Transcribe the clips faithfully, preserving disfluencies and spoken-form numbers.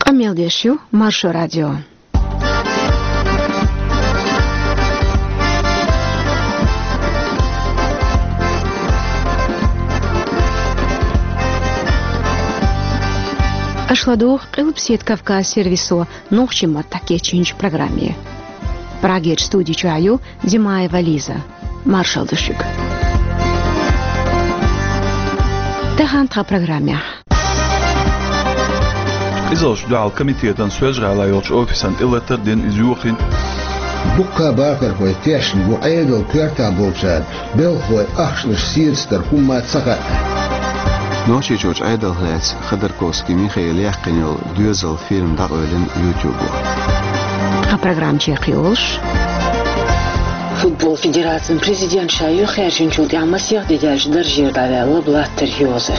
Амелдешью, Маршо радио. Ашладух Кылпсет Кавказ сервису нухчима таке чинч программе. Прагеч студии чаю Димаева Лиза. Маршал Дышик. Тахантха программе. Изолш дал комитетан сөзгала йолч офисан илатер ден изюхин. Букка бакер хой тешн бу айдол кверта болчад. Бел хой ахшлыш сирстер хумма цага. Ночи Джордж Айдалхец, Ходорковский, Михаил Яхкинел, Дюзел, фильм Дагойлен, YouTube. А программ Чехиош. Футбол Федерации президент Шаю Хершинчул Ямасих Дидяж Даржир Давелла Блаттер Йозеф.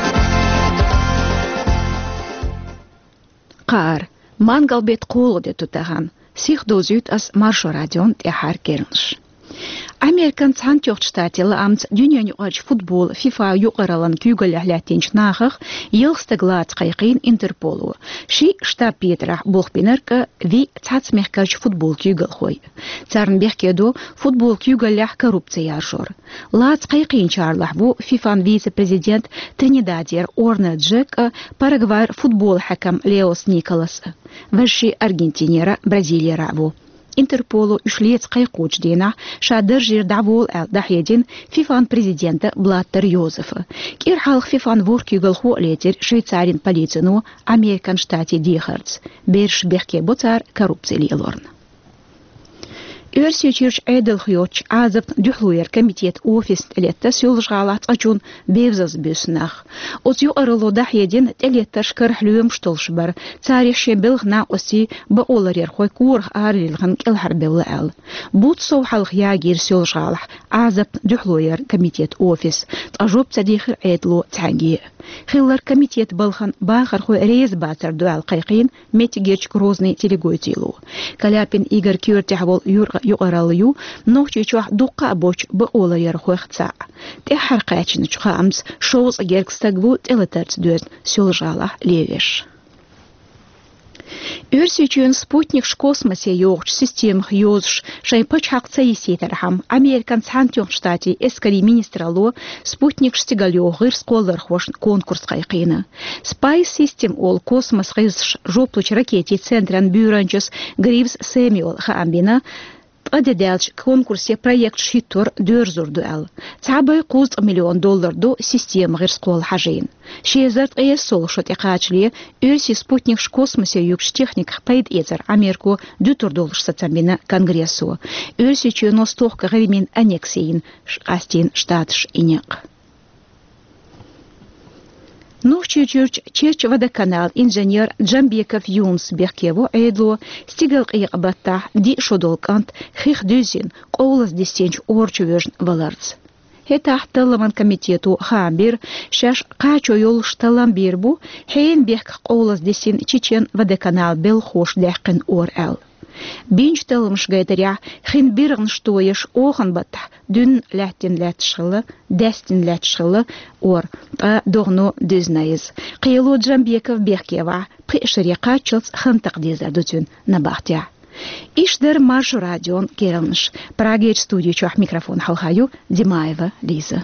Кар, мангал бет колоде тутаган, сих дозют ас Маршо радион тяхар кернш. Американ цантёрт штатил амц дюньян юач футбол FIFA юqarалан күгөләһләтенч нахах йылстыглат кайкын Интерполу. Ши штаб Петра Бохпинерка ви цацмехкач футбол күгөл хой. Царнбехкедо футбол күгөләх коррупция жор. Лац кайкын чарлах бу FIFA вице-президент Тринидадер Орна Джек Парагвай футбол хакам Леос Николас. Веши Аргентинера Бразилия рабу. Интерполу ушлец кайкуч дена шадыр жир давол ал дахедин фифан президента Блаттер Йозефа. Кир халх фифан вор күгөл ху летер Швейцарин полицияну Американ штате Дихардс. Берш бехке боцар коррупциялы лорн. Өрсөчүрч Эйделхёч азып дюхлуер комитет офис телетта сёлжгалат ачун бевзаз бюснах. Оз юqarылу дахедин телетта шкархлюм штолшбар. Царих шебелгна оси баоларер хой курх арилган келхарбелла ал. Бут соухалх ягир сёлжгалах азып дюхлуер комитет офис. Тажоп цадихир Эйдлу цаги. Хиллар комитет балхан бахар хой рейз батар дуал кайкин метигерч крозный телегойтилу. Каляпин Игорь Кюртяхвол юр يقراليو نوچي چوح دوقا بوچ بقولا يرخوختا تحر قاچن چخامس شوز گركستگو تلترت دوز سولجالا левеш. Өрсөчөн спутник ш космосе йогч системах йозш шайпач хакца есетерхам Американ цантён штати эскари министралу спутник штигалё гыр сколлар хош конкурс кайкыны. Spy System ол космос гыз жоплуч ракети центран бюранчес Гривс Сэмюэл хаамбина Адедэлч конкурсе проект шитор дөрзур дуэл. Цабай куз миллион доллар до система гырскол хажин. Шезарт эсол шот икачли өрси спутник ш космосе юкш техник пайд эзер Америку дютур доллар сацамбина конгрессу. Өрси чөнос тохка гримин аннексейн шастин штатш инек. Нухчи Чурч Черч водоканал инженер Джамбеков Юнс Бехкево Эйдло стигал қиғбатта ди шодолкант хих дюзин қоулас десенч орчувержн валарц. Хетах таламан комитету хамбир шаш қачо йол шталамбир бу хейн бех қоулас десен чечен водоканал бел хош дәқін ор әл. Бинч талымш гайдаря хин биргн штоеш охан бата дүн ләттин ләтшылы дәстин ләтшылы ор та догно дүзнайыз. Қиылу Джамбеков Бехкева пешри қачылц хын тақдиза дүтін набахтя. Ишдер Марш радион кералныш. Прагеч студию чуах микрофон халхаю Димаева Лиза.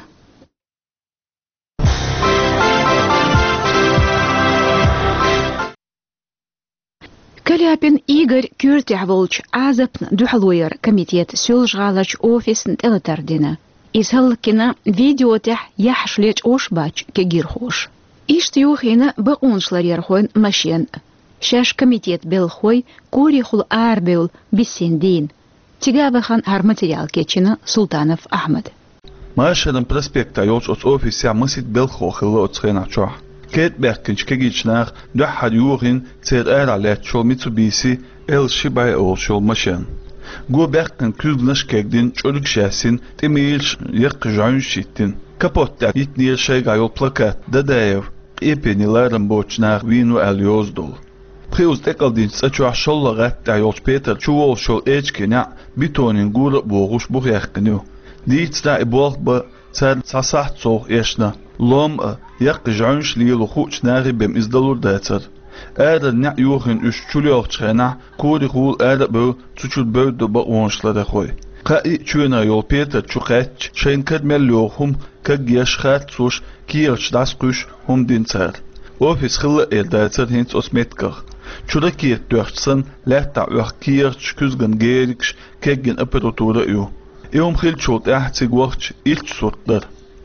Каляпин Игорь Кюртяхволч азапн духлуер комитет сёлжгалач офисн телетардина. Изхалкина видеотях яхшлеч ошбач кегирхош. Ишт юхина бауншлар ярхойн машин. Шаш комитет белхой курихул арбеул бисендин. Тигавахан ар материал кечина Султанов Ахмад. Машадан проспекта йолч от офися мысит белхохылы отсхеначо. Кет бэккинч кегичнах духад юхин цер эра летчол Mitsubishi эл шибай олшол машин. Го бэккин күлнаш кегдин чолук шасин темилш як жан шиттин. Капотта итнир шайгайол плакат дадаев эпенилардан бочнах вину алёздол. Приус декалдин сачу ашоллагат тайолч Петр чуол шол эчкеня битонин гур богуш бухяхкню. Дитста иболба цар сасахцол эшна. Лом як жан шлилу хуч нари бем издалур дацар. Äder nä yuhin üç çulyoq çena kuri hul äder bu çuçul böldü ba onşla da koy. Qa'i çüna yol Peter çuqat şeyin kadmel yohum kagiyaş xat suş kiyach das quş hum dinçar. Ofis xilla eldatsar hins osmetkar. Çuda kiyet dörtsen lehta uach kiyach küzgan gerikş kegin aperatura yu. Eum xil çot ahtzig wach ilch sortlar.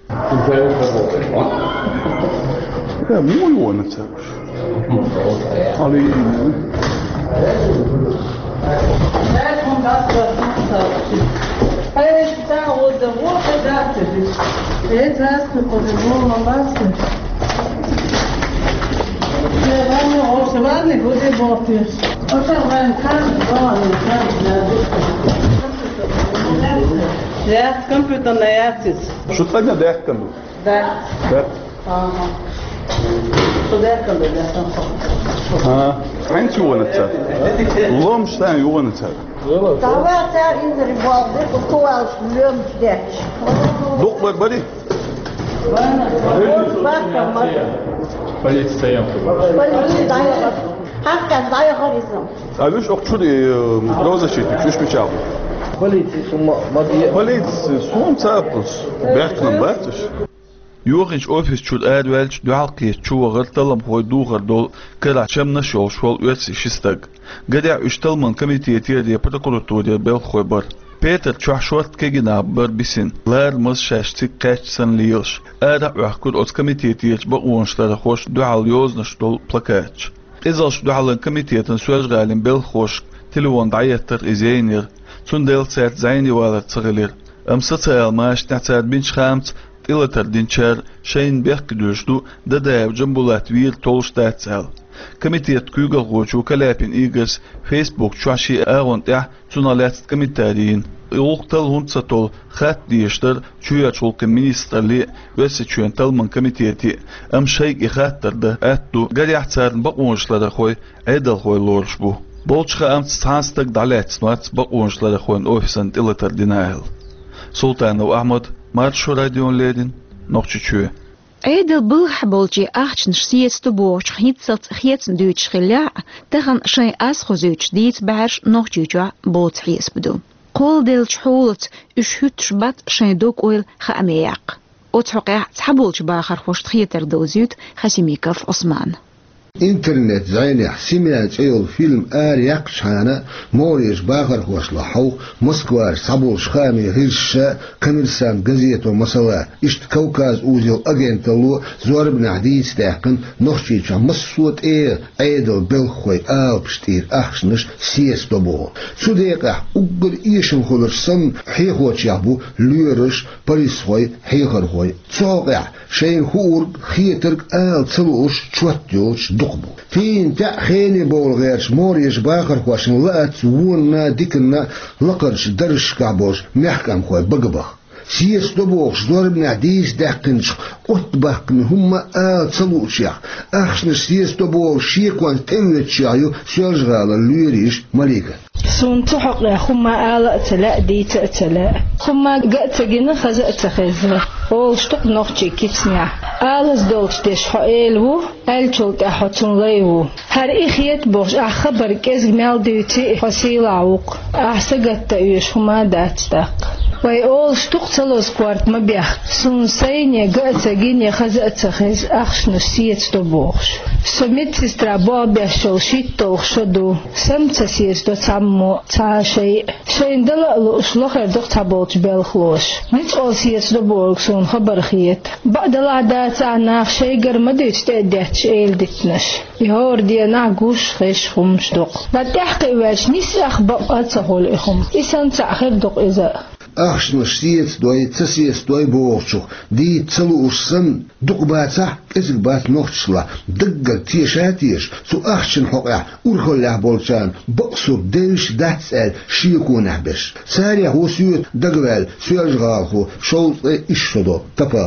Ja, mooi hoor het zelfs. Alleen. Daar komt dat wat. Hij is daar op de woorden daar te doen. Het was op de woorden was. Ja, wanneer op de wanneer goed is wat is. Als er een kaart was, een kaart. Ja, computer na jaartjes. Що це не дехка? Daar. Daar. Aha. Zo daar kan je dat dan. Ah, eind hoor het zelfs. Lom staan hoor het zelfs. Daar werd daar in de bal, dit was toch als lumsdetch. Doch maar buddy. Полиция. Полиция. Hakkan daar horizon. А видишь, ох, что ты правозащитник, что ж мечал? Полиция, Полиция, сум цапус. Бехтнам, бахтиш. Юринч офис чуд адвелч дуалки чугар талам хой дугар дол кара чамна шол шол үтси шистаг. Гадя үшталман комитети де прокуратура бел хой бар. Peter Chashwat kegina bar bisin. Lær mas shashtik qachsan liyosh. Ada uahkur os komitetiech ba uanshlara khosh dual yozna shtol plakach. Izalsh dualan komiteten suajgalin bel khosh telefon dayetter izaynir. Sundel sert zayni wala tsaglir. Amsa tsayal maash natsad bin shkhamt ilatar dinchar shayn bekdüşdu da dav jambulat wir tolshtatsal. Komitet kügel gochu kalapin igers Facebook chashi agont ya sunalat komitarin Ilqtal huntsatol khat diyishtar chuya chulqi ministerli vesi chuental man komiteti am shay ikhattarda attu gariyahtsar baqonshlara khoy edal khoy lorshbu bolchqa am tsanstag dalat smart baqonshlara khoyn ofisan ilatar dinail Sultanov Ahmad Marsho radion ledin noqchuchu Эйдел был болчи ахчнш сиесту боч хитсат хетсн дүйч хиля тахан шай ас хозуч дит баш нохчуча боц хиесбду قول دل شحولت اشهد شبات شيدوك اويل خامياق وتحقيق تحبولش باخر خوش تخيتر دوزيوت خاسيميكف عثمان انترنت زينح سمعت ايول فيلم اريق شانا موريش باخر خوش لحو موسكوار صبول شخامي هرشا كمرسان غزيتو مسلا اشت كوكاز اوزيل اجنتلو زور بن عديس تاقن نخشيشا مصوت ايه ايدل بلخوي البشتير اخشنش سيس دوبو سوديقه اقر ايشن خلرسن حيخوش يابو ليرش باريسخوي حيخرخوي تسوقع شين خور خيترك آل تلوش شوتيوش دقبو فين تأخيني بول غيرش موريش باخر خواشن لأت وونا ديكنا لقرش درش كعبوش محكم خوي بقبخ سيس دوبوش دوربنا عديس داقنش قطبقن هما آل تلوش يخ أخشن سيس دوبوش شيكوان تنويتش يعيو سيرجغالا ليريش مليكا سون تحق يا خما آل أتلا دي تأتلا خما قأت جنا خزأت خزة أول شتق نقطي كتنيا آلز دولش دش حقيلو ألشلت أحطن ليو هر إخيت بوش أخبر كيز مال ديوتي فصيل عوق أحسقت تأيش خما داتستاق وي أول شتق تلوز كوارت مبيخ سون سيني قأت جنا خزأت خز أخش نسيت تبوش سميت سيسترابو بيشول شيت توخ شدو سمت سيستو تامو تا شيء شيء دل الأسلوخر دق تبوش بالخلوش مش أول سيت دبورك سون خبر خيت بعد العادات أنا شيء قرمديت تأديتش إيل دتنش يهور دي نعجوش خيش خمش دق لا تحقي واش نيس أخبار أتصهول إخم إسان تأخر دق إذا أخشنش سيت دوي تسيس دوي بوشو دي تلوش سن دق باتح إزق بات نوخشلا دقل تيشاتيش سو أخشن حقع أرخل لعبولشان بقصر ديش داتسال شيكو نحبش ساريا هو سيوت دقوال سيرجغالخو شوط إشتدو تفالو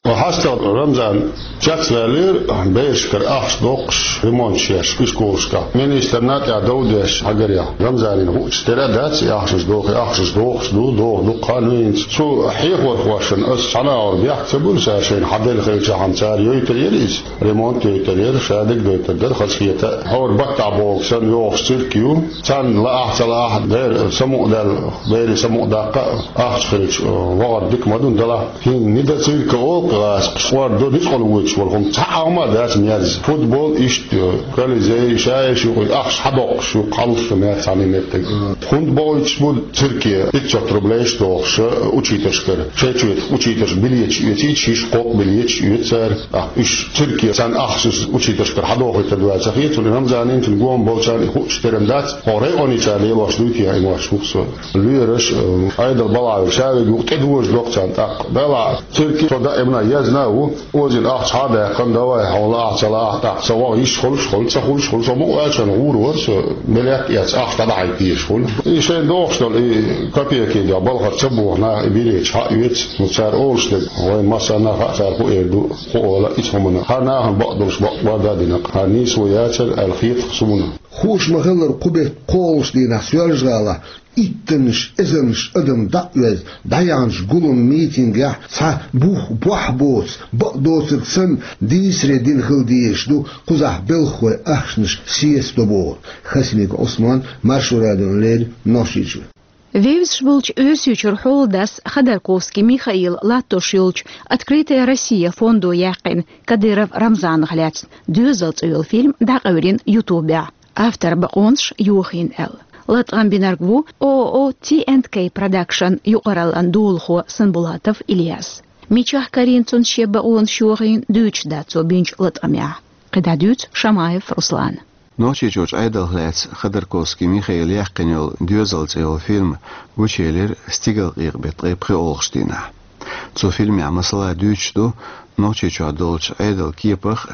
وحصل رمضان جات فالير بيشكر أخش دوقش ريمونشيش إسكولشكا من استنات يا دودش حجريا رمضان هو اشترى دات أخش دوقي أخش دوقش دو دو دو قانون شو حيق وقواشن أس أنا أربيع تقول ساشين حدل خيل عم تار يوتريريز ريمونت يوترير شادك يوترير خلصيته هو بقطع بوكسن يوفش تركيو كان لا أحسن أحد غير سمو دال غير سمو داق أخش خيل وقت ديك مدون دلا هين ندى تركو قوار دو نسخل ويتش والهم تعاما داس مياز فوتبول إيش كل زي شاي شو أخش حدق شو قلص مياز عمي متك فوتبول إيش بود تركيا إتشا تربليش دوخش أوتشيتش كر شيء شويت أوتشيتش بليتش يتيش إيش قط بليتش يتسر إيش تركيا سان أخش أوتشيتش كر حدق يتدوى سخيت ولنام زانين تنقوم بولشان إخوش ترم دات هوري أني شالي واش دوتي هاي واش مخصو ليرش أيضا بلع وشاوي وتدوش دوكتان تاق بلع تركيا صدا ابنا يزناو وزن أخش هذا كان دواء حول أخش لا تاق سواء إيش خلش خلش خلش خلش مو أشان ورورس ملك ياس أخش تدعي تيش خل إيش دوخش دل إيه كابيه كده بالغ تبوه نا بيريش حقيقة مصار أولش ده وين مثلا خسر هو يدو هو لا اسمه هنا هم بعضش بعض دينا هنيس وياتر الخيط خصونا خوش مغلر قبة قولش دينا سيرجالا إتنش إزنش أدم دقيز دايانش قولن ميتينج يح سا بوح بوح بوس بقدوسك سن ديسري دين خلديش دو قزح بلخوي أخشنش سيس دبور خسميك عثمان маршу радион лель ношичу. Вевсшбулч Ösючур Холдас Ходорковский Михаил Латошилч Открытая Россия фонду Яқин Кадыров Рамзан Гляц Дюзалц уйл фильм Дақаурин Ютубя. Автор Бақонш Юхин Эл. Латган Бинаргву ООО ти энд кей Production Юқаралан Дулхо Санбулатов Ильяс. Мичах Каринцун Шеба Уон Шуғин Дюч Дацо Бинч Латамя. Қидадюц Шамаев Руслан. Ночи Джордж Айдалглец Ходорковский Михаил Яқинел Дюзалцел фильм Учелер стигал ирбет репри Олштина. Цу фильме амасла дючду Ночи Джордж Айдал Кипах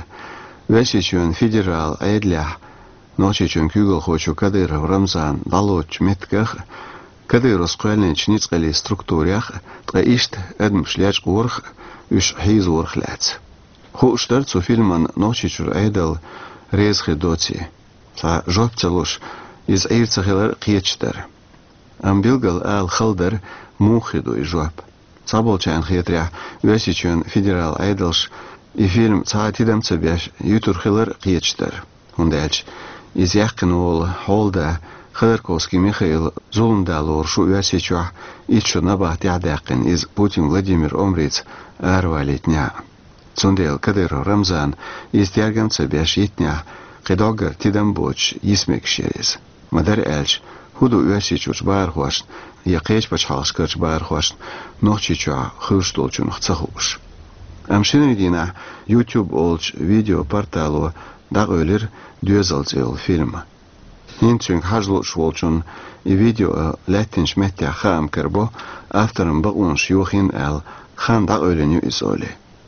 Весичун федерал Айдлях Ночи Чун Кюгл Хочу Кадыров Рамзан Далоч Метках Кадыров Скуэлен Чницкали структурях Траишт Эдм Шляч Урх Уш Хиз Урхлец. Хуштер цу фильман Ночи Джордж Айдал Резхи доти, са жопцелуш из эйрцахелер киечтер. Амбилгал ал халдер мухиду и жоп. Саболчан хитря весичун федерал айдалш и фильм ца тидам цебяш ютурхелер киечтер. Хундельч из яхкенул холда Ходорковский Михаил зулундалур шу весичуа ичу набат ядакин из Путин Владимир Омриц арвалитня. Цундел Кадыров Рамзан истяган цебяш итня қидогар тидам боч исмек шерез. Мадар эльч худу уасичуч бархваш яқеч бачхалшкарч бархваш нохчичуа хыштолчун хцахуш. Амшинридина YouTube олч видео порталу дагөлер дюзалцел фильма. Инчунг хажлуч волчун и видео латинш меття хам кербо авторым багунш юхин эл хан дагөленю изоли.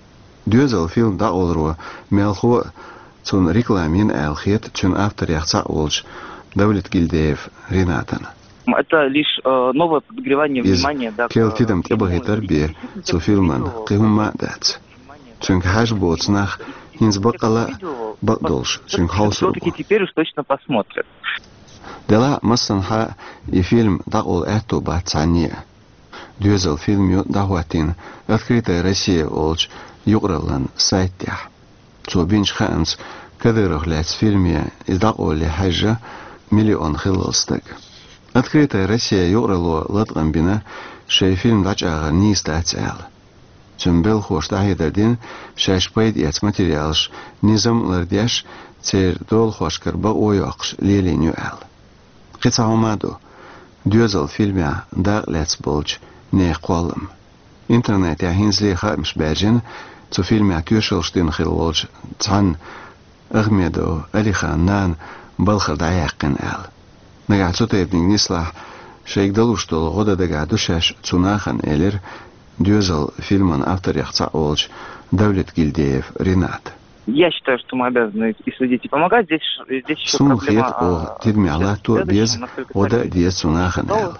Дюзал фильм да олруа мелху цун рекламин элхет чун автор яхца олж Давлет Гильдеев Ренатан. Это лишь э, новое подогревание внимания, да. Келтидам тебагитар бе цу фильман кыгумма дац. Чун хаш боцнах инз бакала бакдолш чун хаусу. Все-таки теперь уж точно посмотрят. Дела масанха и фильм да ол эту бацания. Дюзал фильм дахватин Открытая Россия олж يقرألن سايتيا. تو بينش خامس كذا لات فيلمية إذاقوا لحاجة مليون خلصتك. Открытая Россия يقرألو لطغن بنا شاي فيلم داجاغا نيس داتسال. جنبال خوش داهيدردين شاش بايد يات ماتريالش نظام لردياش تير دول خوش كربا اويوقش ليلي نيوال. قطع همادو ديوزل فيلميا داغ لاتس بولج نيخ قوالم. إنترنت يا هينزلي خامش باجن تو فيلم يعتوشلشتين خلوج تان أغميدو ألي خانان بالخر دعيقن آل نقعد سوتا يبني نسلح شايك دلوش دول غدا دقعدو شاش توناخن إلير ديوزل فيلمان автор يخصع أولج Давлет Гильдеев Ренат. Я считаю, что мы обязаны и следить, и помогать. Здесь, здесь еще проблема... Сумхет о тидми алату без ода диет тунахен эл.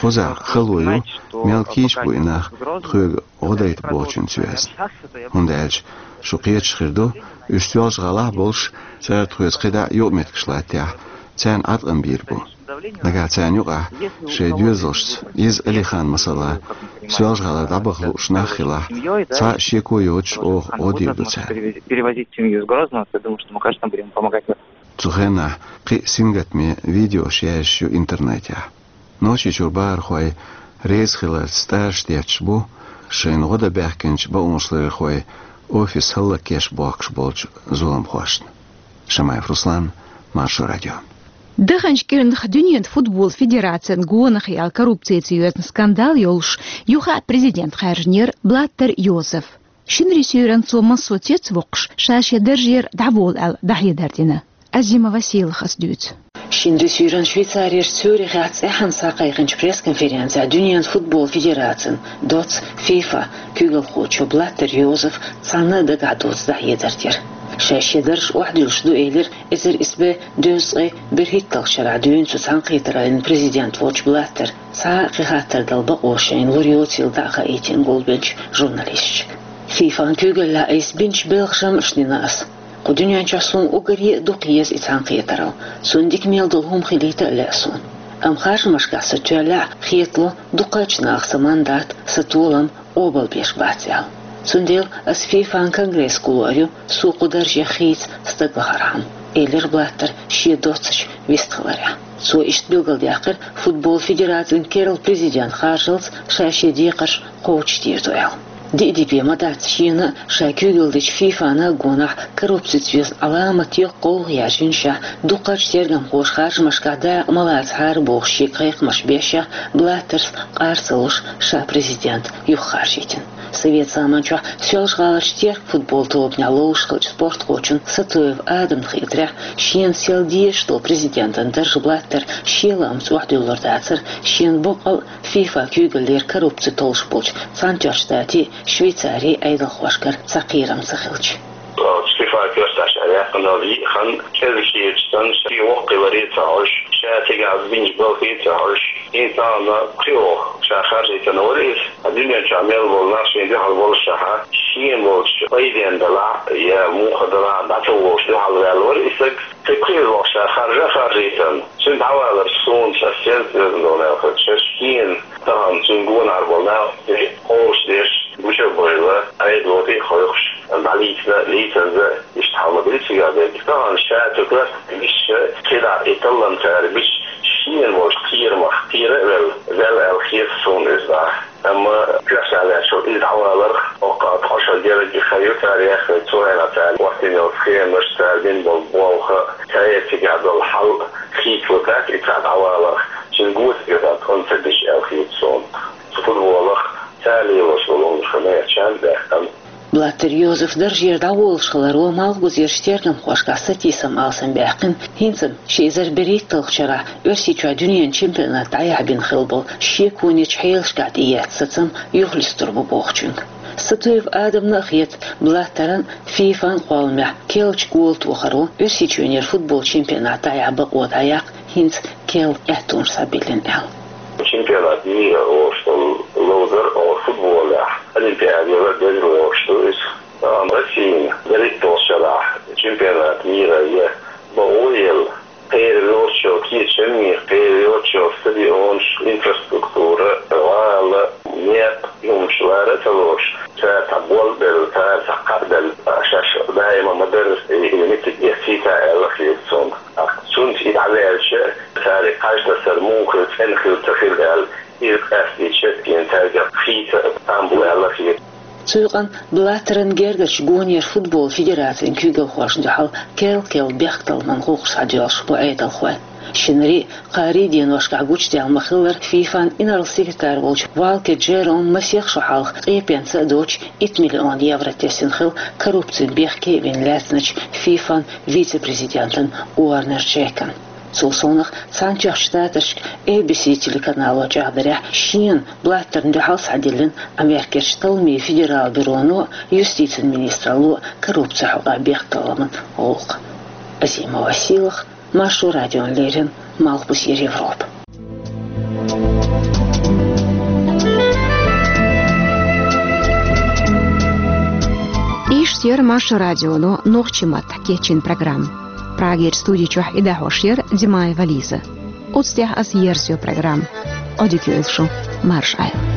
Поза халую мелкиш буйнах трög одайт болчун сүз. Хундалж шуқият шхирду үстүз гала болш цаа трöz қида ёметкшлатя. Цан атган бирбу. Нага цан юга шедюзош из элихан масала сүз гала дабахлу шнахила. Ца шекуёч о одибдуца. Перевозить семью из Грозного, я думаю, что мы, конечно, будем помогать. Цухена қи сингатми видео шящу интернете. Ночи чурбар хой рейс хилар стаж дячбу, шейн года бяхкинч ба умышлыр хой офис хылла кеш бакш болч зулам хошн. Шамаев Руслан, Маршу радио. Дыханч керндх Дүниен футбол федерациян гуонах ял коррупция цюезн скандал ёлш юха президент Харжнер Блаттер Йозеф. Шинри сюрен цома соцец вокш шаше держер давол ал дахидардина. Азима Василов асдюц. Шинри сюрен Швейцария Цюрих ац эхан сакайхынч пресс-конференция Дүниен футбол федерациян доц FIFA күгел хочо Блаттер Йозеф цаны дагадоц дахидардир. شاشه درش واحد يشدو إيلر إزر إسبه دوزغي برهيتل شرع دون سوسان قيترا إن بريزيدنت ووتش بلاتر ساقي خاطر دلبا قوشين لوريوتيل داقا إيتين قول بنش جورناليستش فيفان كوغل لا إيس بنش بلغشام إشنيناس قدنيان شاسون أغري دوقيز إتان قيترا سونديك ميل دولهم خليتا لأسون أم خارج مشكا ستوالع خيطلو دوقاچنا أخصا ماندات ستولم أوبل بيش باتيال سنديل أس فيفان كونغرس كولوريو سوق درجة خيز استقبارهم إيلر بلاتر شي دوتش ويستخلاريا سو إشت بلغل دياقر فوتبول فيدراتين كيرل بريزيديان خارجلز شاشي ديقش قوش ديرتويل دي دي بي مدات شينا شاكيغلدش فيفانا غونح كروبسيتويز علامة يقول ياشينشا دوقاش تيرغم قوش خارج مشكادا ملات هار بوخشي قيق مشبيشا بلاترس قارسلوش شا بريزيدنت يخارجيتين Совет саманча сёлш галаштер футбол тоопня лоушхыч спорт хочун сатоев адам хитря шен селди что президентан держ блаттер шелам суахдуллардацер шен бокал FIFA күгелер коррупция толш болч санчаштати Швейцария айдал хвашкар сакирам сахилч Stefan Kösters erkannali han kelkiyetstan sti waqi waritash شاتي عزبين جبال خيتاش إنسان قيو شاخرج تنوريس الدنيا جميل والناس يدي على والشها شيء موش أيدين دلع يا مو خدلا دعوش ده على الوريسك تقيل شاخرج خارجيتن سند حوالي الصون شاسيل دونا خشين طبعا سنقون عربنا قوش ديش مش بقولة أيد وقتي خيوش المعليتنا ليتنا يشتحول بالسيا ده طبعا شاتك مش كده يطلع تاريخ مش شيء مش كتير ما كتير ول ول الخير صون إذا أما كلاش على شو إذا حوالي وقت عشر درجة خير تاريخ تونا تاريخ وقت الخير مش تارين بالبوخة تاريخ تجعل الحل خيط وقت يتعد حوالي شنقول كذا تنتدش الخير صون فوتبول تالي وصلون خمية شان ده Блаттер Йозеф держер давол шхаларо малгуз ерштернам хошка сатисам алсам бяқин хинцам шейзер берит толчара өрсича дүниен чемпионат аябин хилбол шекуни чхейлшкат иятсацам юхлистурбу бохчунг Сатуев Адам нахет Блаттеран фифан қолмя келч гол тухаро өрсичунер футбол чемпионат аябы от аяқ хинц кел этун сабилин эл чемпионат мира что лозер о футболе олимпиаде выиграл что из России берет шара чемпионат мира я боуел переводчик киченми переводчик стадион инфраструктура вала нет юмшлара талош تابول بالتعب تقبل شاش دائما مدرس يمتك يسيتا الخيصون سنت على الشيء تاريخ عشنا سرموك تنخل تخيل قال يرقصي شيء ينتاج خيط تامبول الخيط Цуйган Блаттерен Гергаш Гонер футбол федерациян күгел хош духал кел кел бяхтал ман хукс адьош бу айдал хвай Шинри قاري دين واشكع قوش ديال مخلر فيفان إنر السكرتار والش والك جيرون مسيخ شحال قيبين سادوش إت مليون يورو تسنخل كروبتين بيخ كيفين لاتنش فيفان فيتي بريزيدنتن وارنر جيكن سوسونخ سانجاخ штаташ إيه بي سي телеканала جادريح شين بلاترن دحال سعدلن أمريكاش طلمي فيدرال بيرونو يستيتن министралу коррупция حقا بيختالمن أولق Азима Василов Маршу радион Лерин Малбус Европа. Осьер Марша радиону нохчимат кечин программ. Прагер студии чух ида хошьер Димай Вализа. Отстях ас ерсио программ. Одикюэлшу Марш Айл.